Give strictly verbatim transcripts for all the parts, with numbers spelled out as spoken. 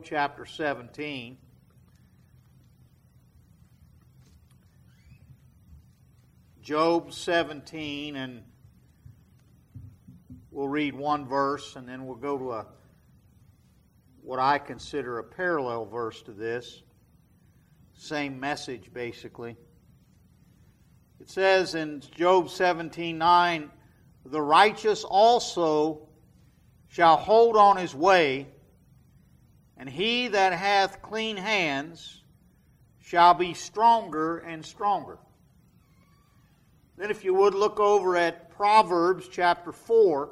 Job chapter seventeen. Job seventeen, and we'll read one verse, and then we'll go to a what I consider a parallel verse to this. Same message, basically. It says in Job seventeen nine, "The righteous also shall hold on his way, and he that hath clean hands shall be stronger and stronger." Then if you would look over at Proverbs chapter four.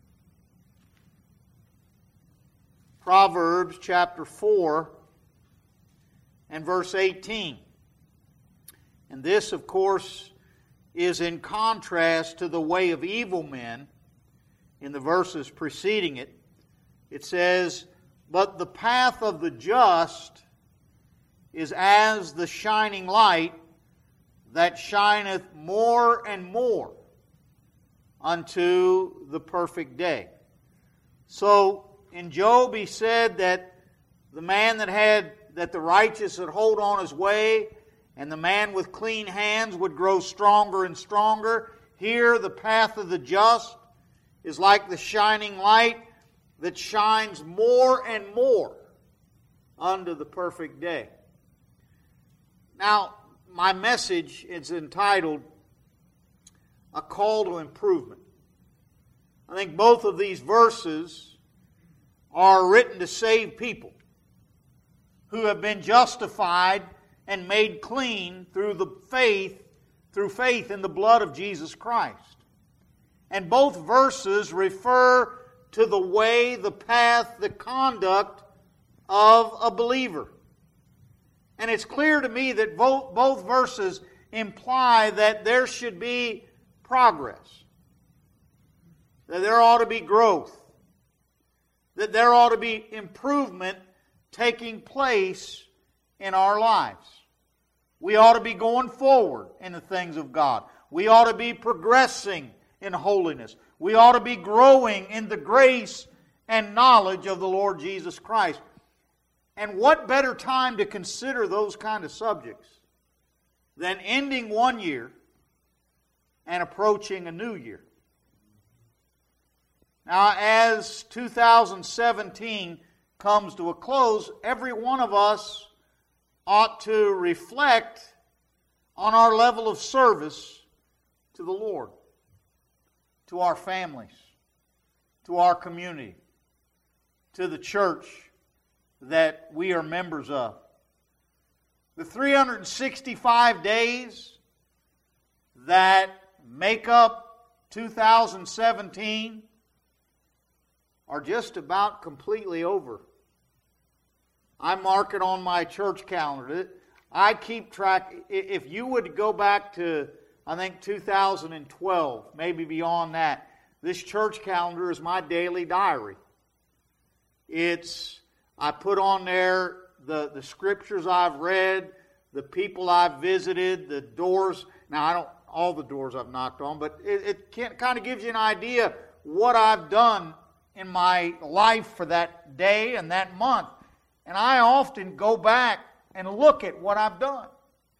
Proverbs chapter four and verse eighteen. And this, of course, is in contrast to the way of evil men in the verses preceding it. It says, "But the path of the just is as the shining light that shineth more and more unto the perfect day." So in Job he said that the man that had, that the righteous would hold on his way, and the man with clean hands would grow stronger and stronger. Here the path of the just is like the shining light that shines more and more unto the perfect day. Now, my message is entitled A Call to Improvement. I think both of these verses are written to save people who have been justified and made clean through the faith, through faith in the blood of Jesus Christ. And both verses refer to the way, the path, the conduct of a believer. And it's clear to me that both, both verses imply that there should be progress, that there ought to be growth, that there ought to be improvement taking place in our lives. We ought to be going forward in the things of God. We ought to be progressing in holiness. We ought to be growing in the grace and knowledge of the Lord Jesus Christ. And what better time to consider those kind of subjects than ending one year and approaching a new year? Now, as two thousand seventeen comes to a close, every one of us ought to reflect on our level of service to the Lord, to our families, to our community, to the church that we are members of. The three hundred sixty-five days that make up two thousand seventeen are just about completely over. I mark it on my church calendar. I keep track. If you would go back to, I think, two thousand twelve, maybe beyond that, this church calendar is my daily diary. It's, I put on there the, the scriptures I've read, the people I've visited, the doors. Now, I don't, all the doors I've knocked on, but it, it can, kind of gives you an idea what I've done in my life for that day and that month. And I often go back and look at what I've done.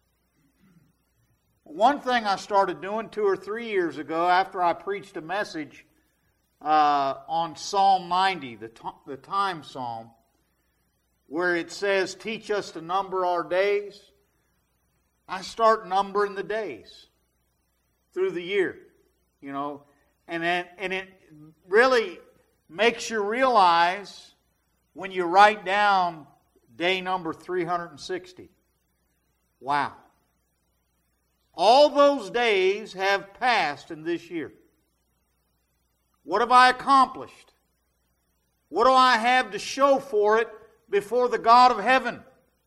One thing I started doing two or three years ago after I preached a message uh, on Psalm ninety, the, t- the time psalm, where it says, "Teach us to number our days." I start numbering the days through the year, you know, and then, and it really makes you realize when you write down day number three hundred sixty. Wow. All those days have passed in this year. What have I accomplished? What do I have to show for it before the God of heaven?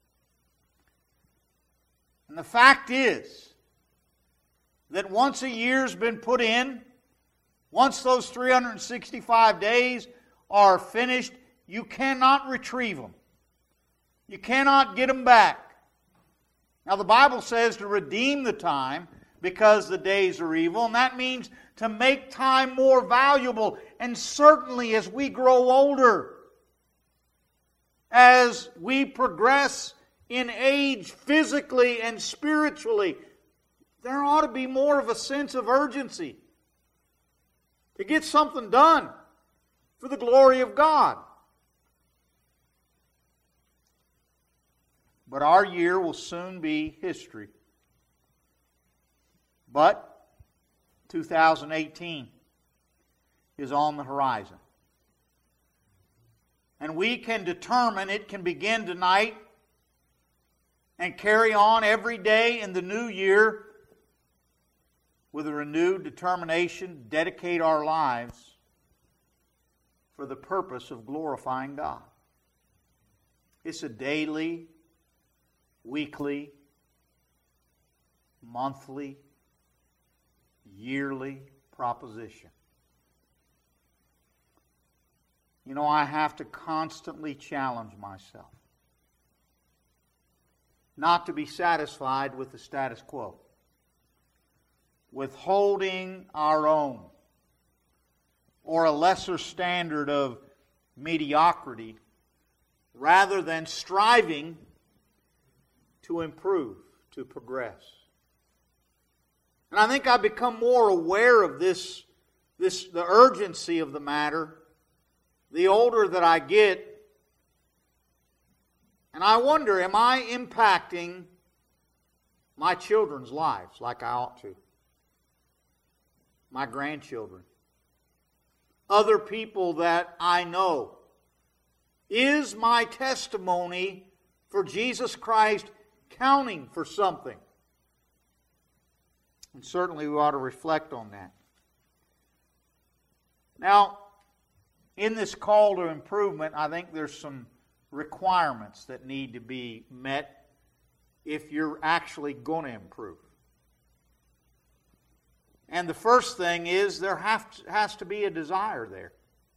And the fact is that once a year's been put in, once those three hundred sixty-five days are finished, you cannot retrieve them. You cannot get them back. Now the Bible says to redeem the time because the days are evil, and that means to make time more valuable. And certainly as we grow older, as we progress in age physically and spiritually, there ought to be more of a sense of urgency to get something done for the glory of God. But our year will soon be history. But two thousand eighteen is on the horizon. And we can determine it can begin tonight and carry on every day in the new year with a renewed determination to dedicate our lives for the purpose of glorifying God. It's a daily, weekly, monthly, yearly proposition. You know, I have to constantly challenge myself not to be satisfied with the status quo, with holding our own, or a lesser standard of mediocrity, rather than striving to improve, to progress. And I think I've become more aware of this, this the urgency of the matter the older that I get. And I wonder, am I impacting my children's lives like I ought to? My grandchildren. Other people that I know. Is my testimony for Jesus Christ counting for something? And certainly we ought to reflect on that. Now, in this call to improvement, I think there's some requirements that need to be met if you're actually going to improve. And the first thing is there have to, has to be a desire there.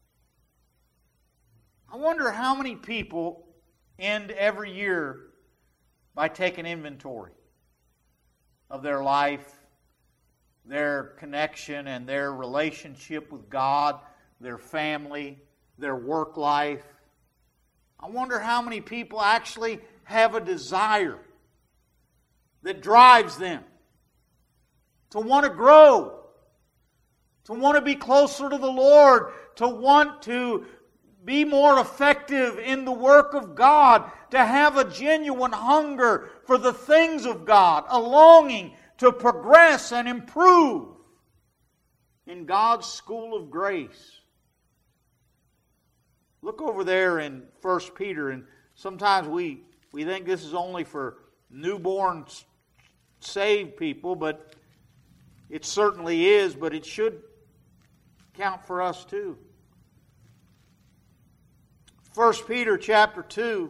I wonder how many people end every year by taking inventory of their life, their connection and their relationship with God, their family, their work life. I wonder how many people actually have a desire that drives them to want to grow, to want to be closer to the Lord, to want to be more effective in the work of God, to have a genuine hunger for the things of God, a longing to progress and improve in God's school of grace. Look over there in First Peter, and sometimes we, we think this is only for newborn saved people, but it certainly is, but it should count for us too. First Peter chapter two.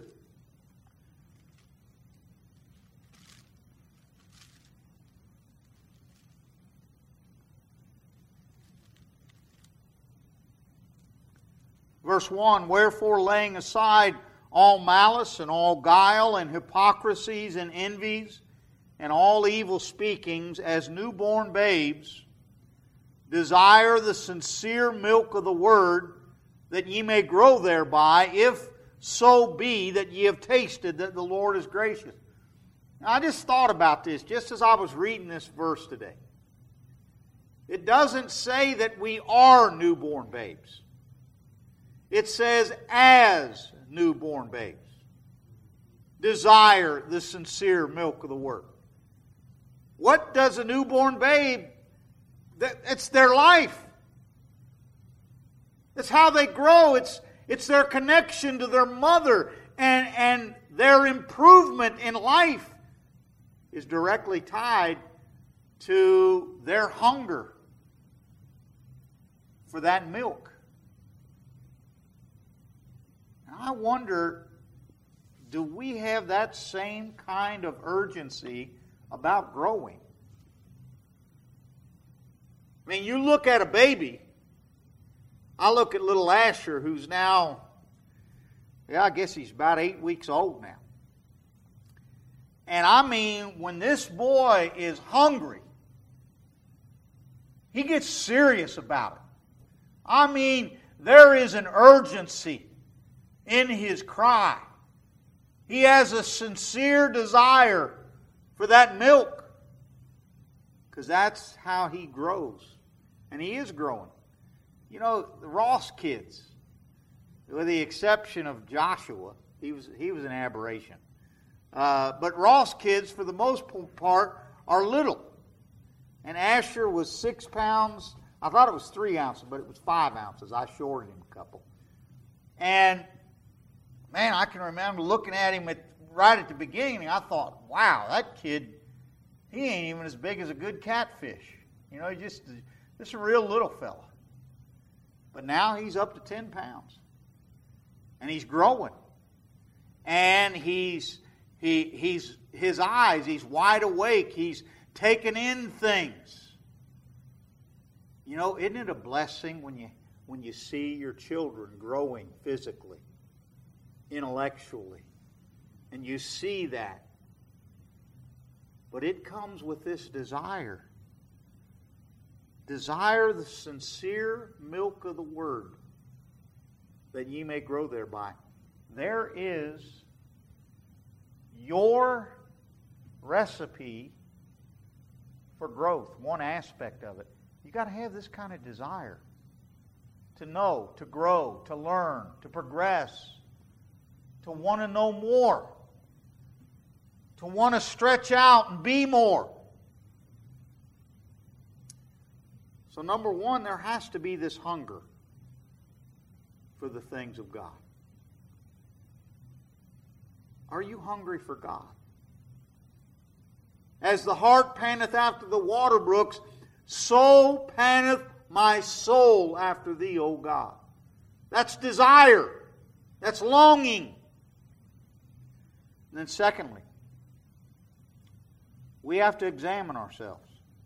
Verse one, wherefore laying aside all malice and all guile and hypocrisies and envies and all evil speakings, as newborn babes, desire the sincere milk of the word, that ye may grow thereby, if so be that ye have tasted that the Lord is gracious. Now, I just thought about this just as I was reading this verse today. It doesn't say that we are newborn babes. It says, as newborn babes, desire the sincere milk of the Word. What does a newborn babe? It's their life. It's how they grow. It's, it's their connection to their mother. And, and their improvement in life is directly tied to their hunger for that milk. I wonder, do we have that same kind of urgency about growing? I mean, you look at a baby. I look at little Asher, who's now, yeah, I guess he's about eight weeks old now. And I mean, when this boy is hungry, he gets serious about it. I mean, there is an urgency in his cry. He has a sincere desire for that milk, because that's how he grows. And he is growing. You know, the Ross kids, with the exception of Joshua, he was, he was an aberration. Uh, but Ross kids, for the most part, are little. And Asher was six pounds. I thought it was three ounces, but it was five ounces. I shorted him a couple. And, man, I can remember looking at him at, right at the beginning. I thought, wow, that kid, he ain't even as big as a good catfish. You know, he just, just a real little fella. But now he's up to ten pounds. And he's growing. And he's he he's his eyes, he's wide awake. He's taking in things. You know, isn't it a blessing when you when you see your children growing physically, intellectually, and you see that? But it comes with this desire. Desire the sincere milk of the Word, that ye may grow thereby. There is your recipe for growth, one aspect of it. You've got to have this kind of desire to know, to grow, to learn, to progress, to want to know more, to want to stretch out and be more. So number one, there has to be this hunger for the things of God. Are you hungry for God? As the hart panteth after the water brooks, so panteth my soul after thee, O God. That's desire. That's longing. And then secondly, we have to examine ourselves.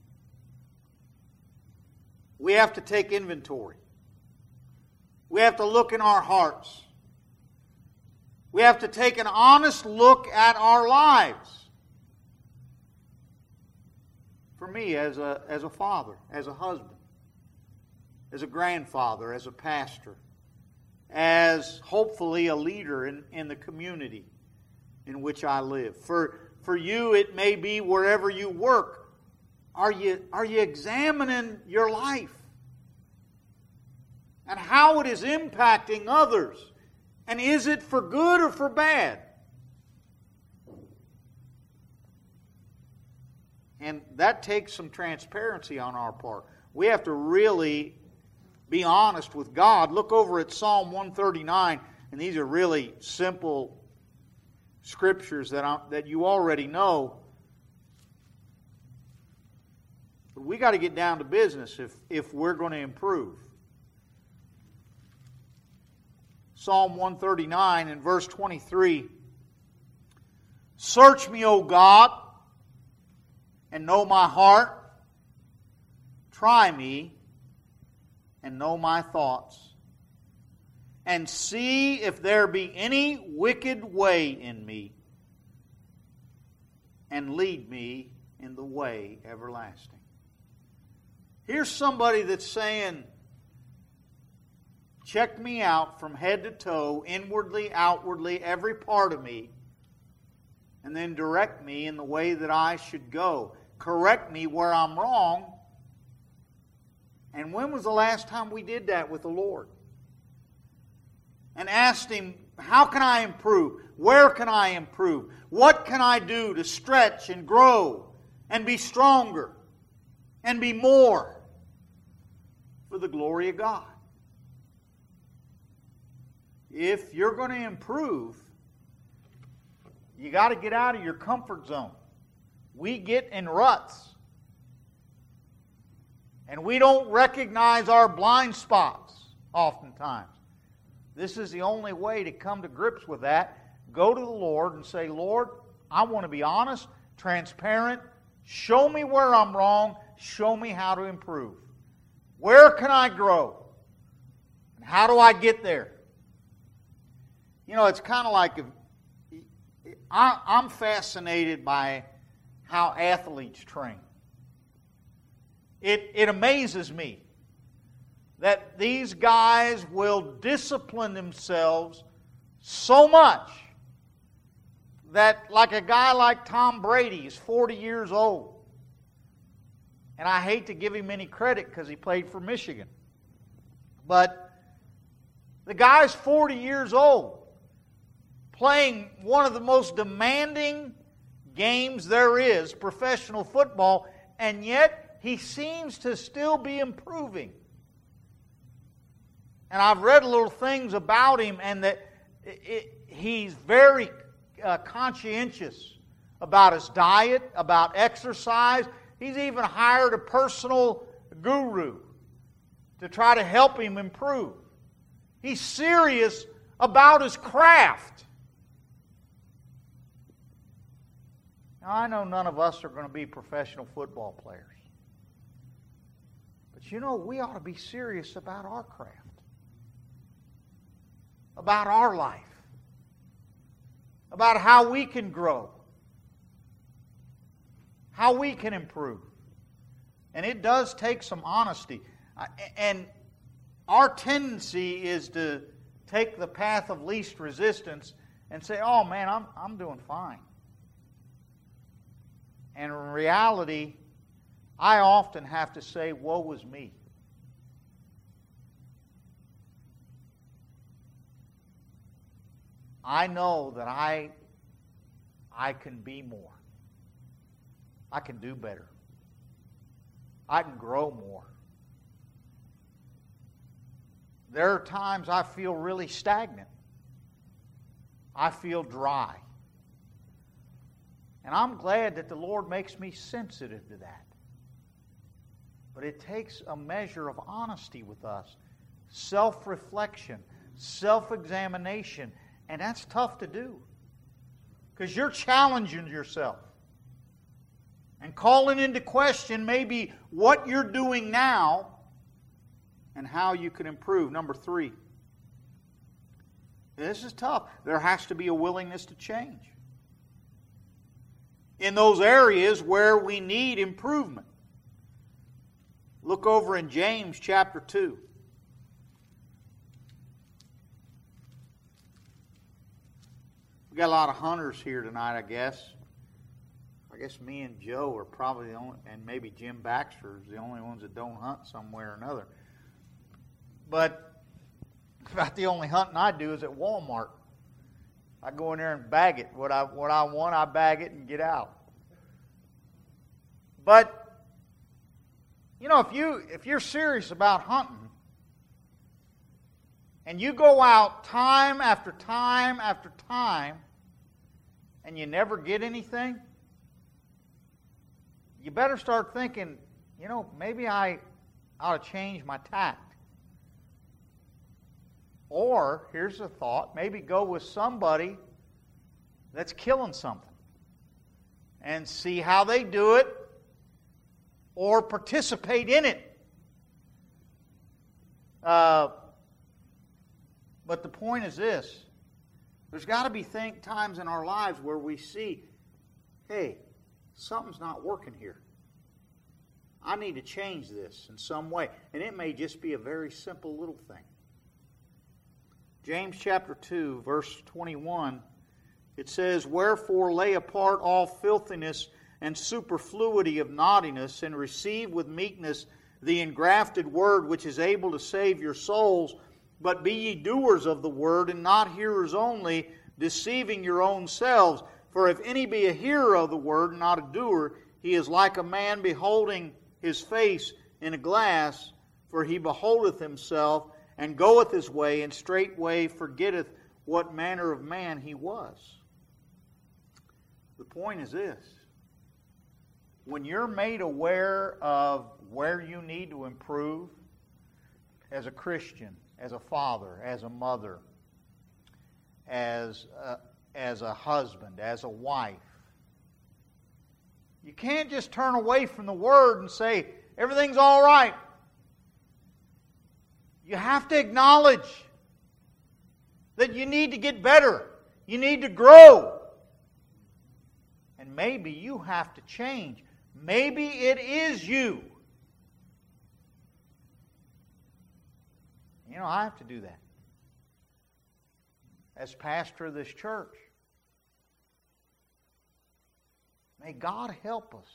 We have to take inventory. We have to look in our hearts. We have to take an honest look at our lives. For me, as a, as a father, as a husband, as a grandfather, as a pastor, as hopefully a leader in, in the community in which I live. For, for you, it may be wherever you work. Are you, are you examining your life and how it is impacting others? And is it for good or for bad? And that takes some transparency on our part. We have to really be honest with God. Look over at Psalm one thirty-nine, and these are really simple scriptures that, I, that you already know. But we got to get down to business if, if we're going to improve. Psalm one thirty-nine and verse twenty-three. Search me, O God, and know my heart. Try me and know my thoughts. And see if there be any wicked way in me, and lead me in the way everlasting. Here's somebody that's saying, check me out from head to toe, inwardly, outwardly, every part of me, and then direct me in the way that I should go. Correct me where I'm wrong. And when was the last time we did that with the Lord? And asked Him, how can I improve? Where can I improve? What can I do to stretch and grow and be stronger and be more for the glory of God? If you're going to improve, you got to get out of your comfort zone. We get in ruts. And we don't recognize our blind spots oftentimes. This is the only way to come to grips with that. Go to the Lord and say, Lord, I want to be honest, transparent. Show me where I'm wrong. Show me how to improve. Where can I grow? And how do I get there? You know, it's kind of like, if, I, I'm fascinated by how athletes train. It, it amazes me that these guys will discipline themselves so much that like a guy like Tom Brady is forty years old. And I hate to give him any credit because he played for Michigan. But the guy's forty years old, playing one of the most demanding games there is, professional football, and yet he seems to still be improving. And I've read little things about him, and that it, it, he's very uh, conscientious about his diet, about exercise. He's even hired a personal guru to try to help him improve. He's serious about his craft. Now, I know none of us are going to be professional football players. But you know, we ought to be serious about our craft, about our life, about how we can grow, how we can improve. And it does take some honesty. And our tendency is to take the path of least resistance and say, oh man, I'm, I'm doing fine. And in reality, I often have to say, woe is me. I know that I, I can be more. I can do better. I can grow more. There are times I feel really stagnant. I feel dry. And I'm glad that the Lord makes me sensitive to that. But it takes a measure of honesty with us, self-reflection, self-examination, and that's tough to do because you're challenging yourself and calling into question maybe what you're doing now and how you can improve. Number three, this is tough. There has to be a willingness to change in those areas where we need improvement. Look over in James chapter two. We got a lot of hunters here tonight, I guess. I guess me and Joe are probably the only, and maybe Jim Baxter is the only ones that don't hunt somewhere or another. But about the only hunting I do is at Walmart. I go in there and bag it. What I what I want, I bag it and get out. But you know, if you if you're serious about hunting, and you go out time after time after time, and you never get anything, you better start thinking, you know, maybe I ought to change my tact. Or, here's a thought, maybe go with somebody that's killing something and see how they do it, or participate in it. Uh, but the point is this. There's got to be think times in our lives where we see, hey, something's not working here. I need to change this in some way. And it may just be a very simple little thing. James chapter two, verse twenty-one, it says, wherefore lay apart all filthiness and superfluity of naughtiness, and receive with meekness the engrafted word which is able to save your souls. But be ye doers of the word, and not hearers only, deceiving your own selves. For if any be a hearer of the word, and not a doer, he is like a man beholding his face in a glass. For he beholdeth himself, and goeth his way, and straightway forgetteth what manner of man he was. The point is this. When you're made aware of where you need to improve as a Christian, as a father, as a mother, as a, as a husband, as a wife, you can't just turn away from the Word and say, everything's all right. You have to acknowledge that you need to get better. You need to grow. And maybe you have to change. Maybe it is you. You know, I have to do that. As pastor of this church, May God help us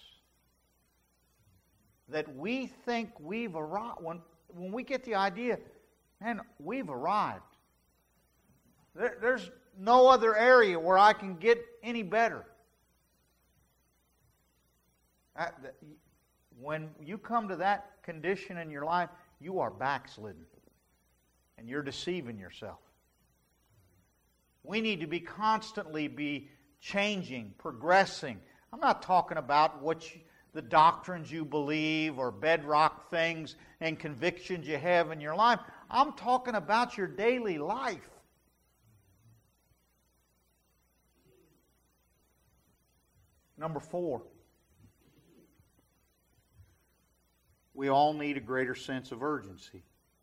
that we think we've arrived. When, when we get the idea, man, we've arrived. There, there's no other area where I can get any better. When you come to that condition in your life, you are backslidden. And you're deceiving yourself. We need to be constantly be changing, progressing. I'm not talking about what you, the doctrines you believe or bedrock things and convictions you have in your life. I'm talking about your daily life. Number four. We all need a greater sense of urgency.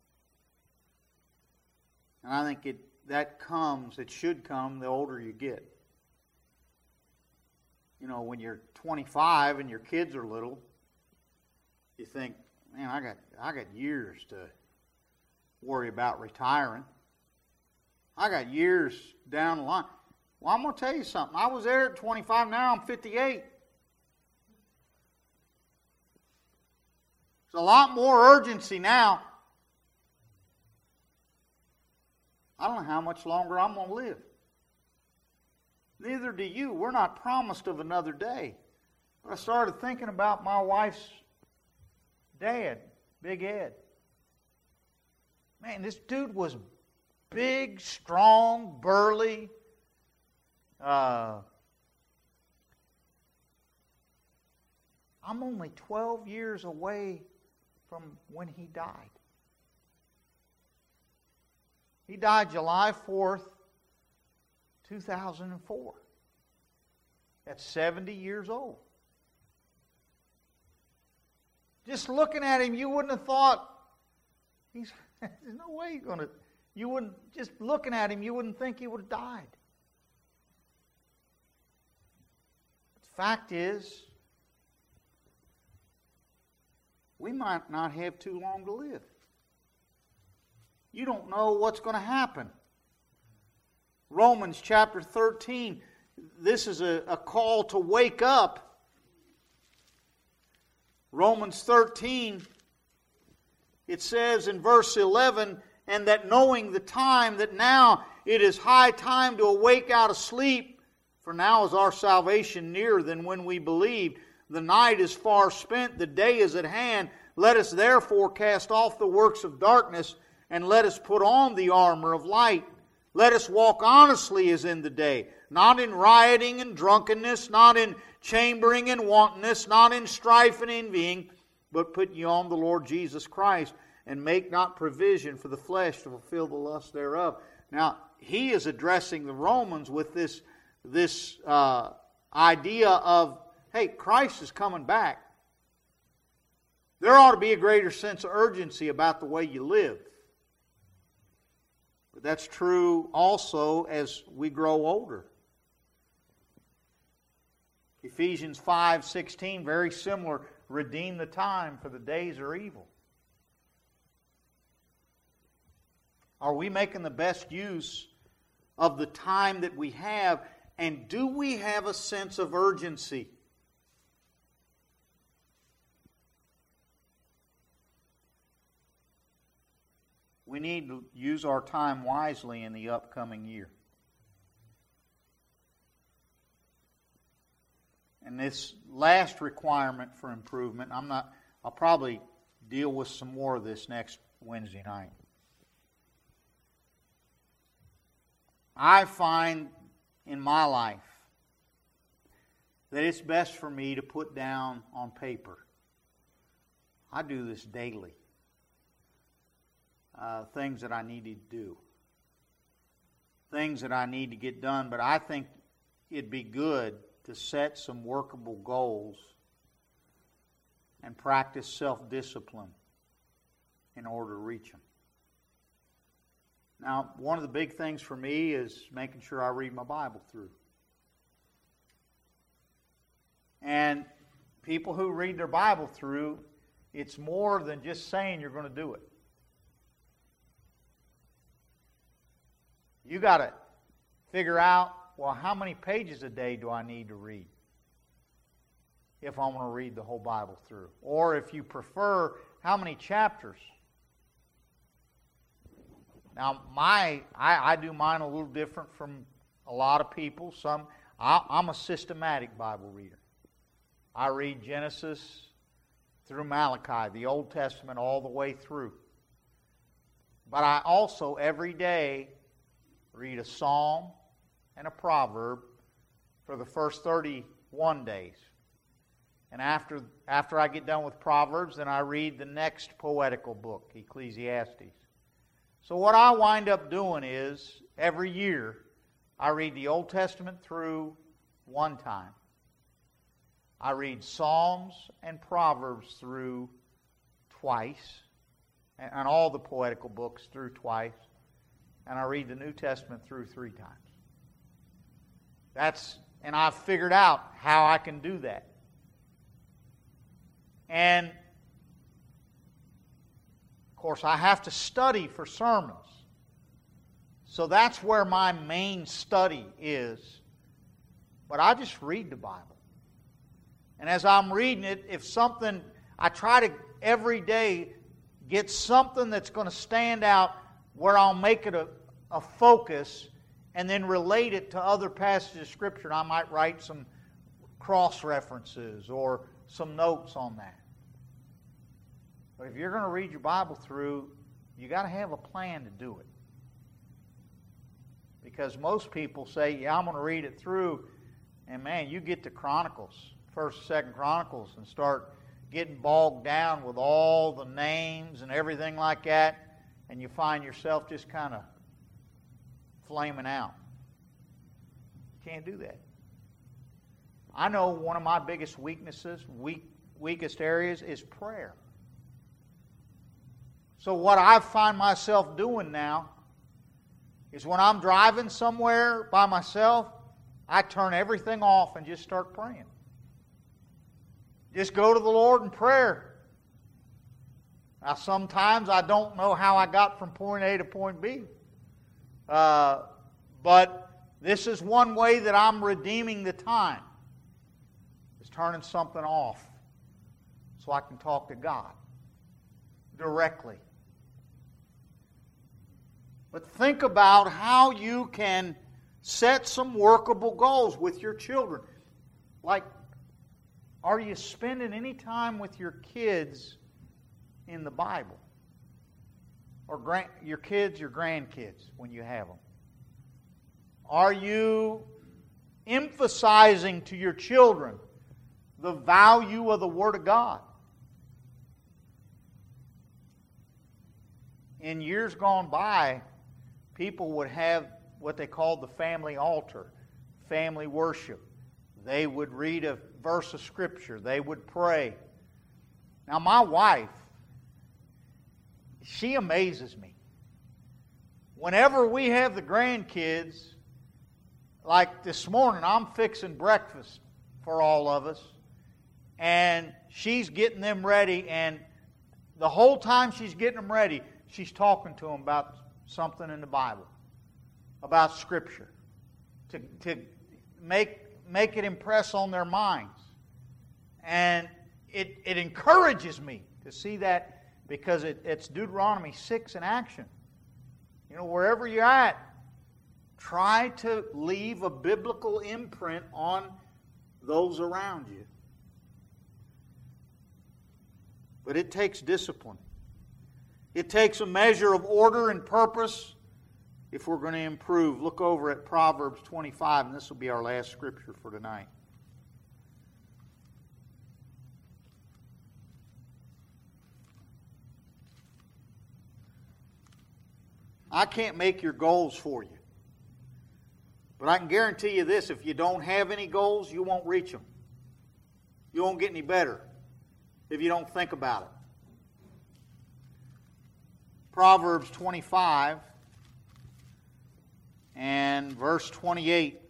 And I think it that comes, it should come the older you get. You know, when you're twenty-five and your kids are little, you think, man, I got I got years to worry about retiring. I got years down the line. Well, I'm going to tell you something. I was there at twenty-five, now I'm fifty-eight. There's a lot more urgency now. I don't know how much longer I'm going to live. Neither do you. We're not promised of another day. But I started thinking about my wife's dad, Big Ed. Man, this dude was big, strong, burly. Uh, I'm only twelve years away from when he died. He died July fourth, two thousand four. At seventy years old. Just looking at him, you wouldn't have thought, he's, there's no way he's going to, you wouldn't, just looking at him, you wouldn't think he would have died. The fact is, we might not have too long to live. You don't know what's going to happen. Romans chapter thirteen, this is a, a call to wake up. Romans thirteen, it says in verse eleven, and that knowing the time, that now it is high time to awake out of sleep, for now is our salvation nearer than when we believed. The night is far spent, the day is at hand. Let us therefore cast off the works of darkness, and let us put on the armor of light. Let us walk honestly as in the day, not in rioting and drunkenness, not in chambering and wantonness, not in strife and envying, but put ye on the Lord Jesus Christ, and make not provision for the flesh to fulfill the lust thereof. Now, he is addressing the Romans with this, this uh, idea of, hey, Christ is coming back. There ought to be a greater sense of urgency about the way you live. But that's true also as we grow older. Ephesians five sixteen, very similar. Redeem the time, for the days are evil. Are we making the best use of the time that we have? And do we have a sense of urgency? We need to use our time wisely in the upcoming year. And this last requirement for improvement, I'm not, I'll probably deal with some more of this next Wednesday night. I find in my life that it's best for me to put down on paper. I do this daily. Uh, things that I need to do. Things that I need to get done. But I think it'd be good to set some workable goals and practice self-discipline in order to reach them. Now, one of the big things for me is making sure I read my Bible through. And people who read their Bible through, it's more than just saying you're going to do it. You got to figure out, well, how many pages a day do I need to read? if I'm going to read the whole Bible through. Or if you prefer, how many chapters? Now, my I, I do mine a little different from a lot of people. Some I, I'm a systematic Bible reader. I read Genesis through Malachi, the Old Testament, all the way through. But I also, every day, read a psalm and a proverb for the first thirty-one days. And after, after I get done with Proverbs, then I read the next poetical book, Ecclesiastes. So what I wind up doing is, every year, I read the Old Testament through one time. I read Psalms and Proverbs through twice, and all the poetical books through twice, and I read the New Testament through three times. That's, and I've figured out how I can do that. And, of course, I have to study for sermons. So that's where my main study is. But I just read the Bible. And as I'm reading it, if something, I try to every day get something that's going to stand out where I'll make it a, a focus and then relate it to other passages of Scripture. And I might write some cross references or some notes on that. But if you're going to read your Bible through, you got to have a plan to do it. Because most people say, yeah, I'm going to read it through, and man, you get to Chronicles, First, Second Chronicles, and start getting bogged down with all the names and everything like that, and you find yourself just kind of flaming out. You can't do that. I know one of my biggest weaknesses, weak, weakest areas, is prayer. So what I find myself doing now is when I'm driving somewhere by myself, I turn everything off and just start praying. Just go to the Lord in prayer. Now, sometimes I don't know how I got from point A to point B. Uh, but this is one way that I'm redeeming the time, is turning something off so I can talk to God directly. But think about how you can set some workable goals with your children. Like, are you spending any time with your kids in the Bible? Or grand, your kids, your grandkids, when you have them? Are you emphasizing to your children the value of the Word of God? In years gone by, people would have what they called the family altar, family worship. They would read a verse of Scripture. They would pray. Now, my wife, she amazes me. Whenever we have the grandkids, like this morning, I'm fixing breakfast for all of us, and she's getting them ready, and the whole time she's getting them ready, she's talking to them about something in the Bible, about Scripture, to, to make, make it impress on their minds. And it, it encourages me to see that, because it, it's Deuteronomy six in action. You know, wherever you're at, try to leave a biblical imprint on those around you. But it takes discipline. It takes a measure of order and purpose if we're going to improve. Look over at Proverbs twenty-five, and this will be our last scripture for tonight. I can't make your goals for you. But I can guarantee you this, if you don't have any goals, you won't reach them. You won't get any better if you don't think about it. Proverbs twenty-five and verse twenty-eight.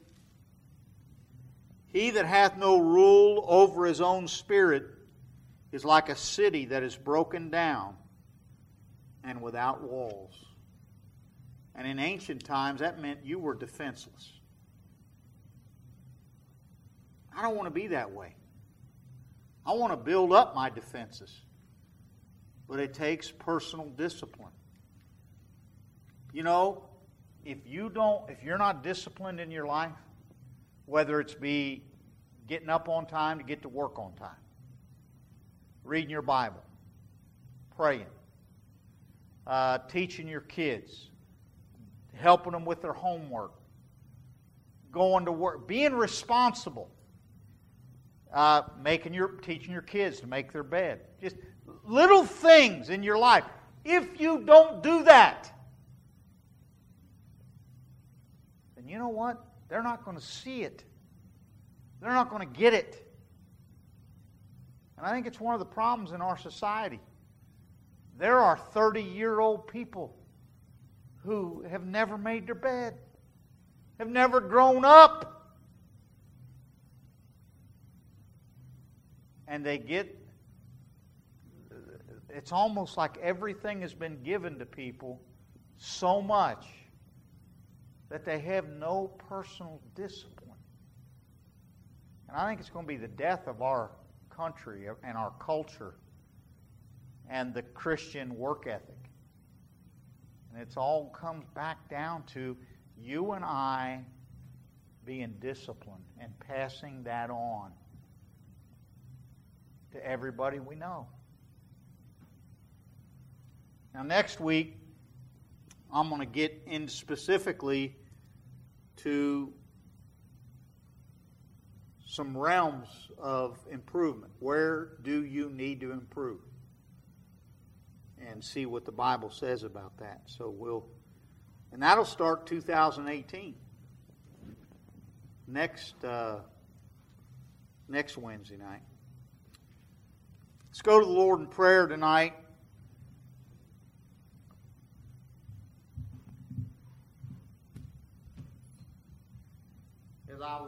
He that hath no rule over his own spirit is like a city that is broken down and without walls. And in ancient times, that meant you were defenseless. I don't want to be that way. I want to build up my defenses. But it takes personal discipline. You know, if you don't, if you're not disciplined in your life, whether it's be getting up on time to get to work on time, reading your Bible, praying, uh, teaching your kids, helping them with their homework, going to work, being responsible, uh, making your, teaching your kids to make their bed, just little things in your life. If you don't do that, then you know what? They're not going to see it. They're not going to get it. And I think it's one of the problems in our society. There are thirty-year-old people who have never made their bed, have never grown up. And they get, it's almost like everything has been given to people so much that they have no personal discipline. And I think it's going to be the death of our country and our culture and the Christian work ethic. And it's all comes back down to you and I being disciplined and passing that on to everybody we know. Now next week, I'm going to get into specifically to some realms of improvement. Where do you need to improve? And see what the Bible says about that. So we'll, and that'll start two thousand eighteen. Next, uh, next Wednesday night. Let's go to the Lord in prayer tonight. As I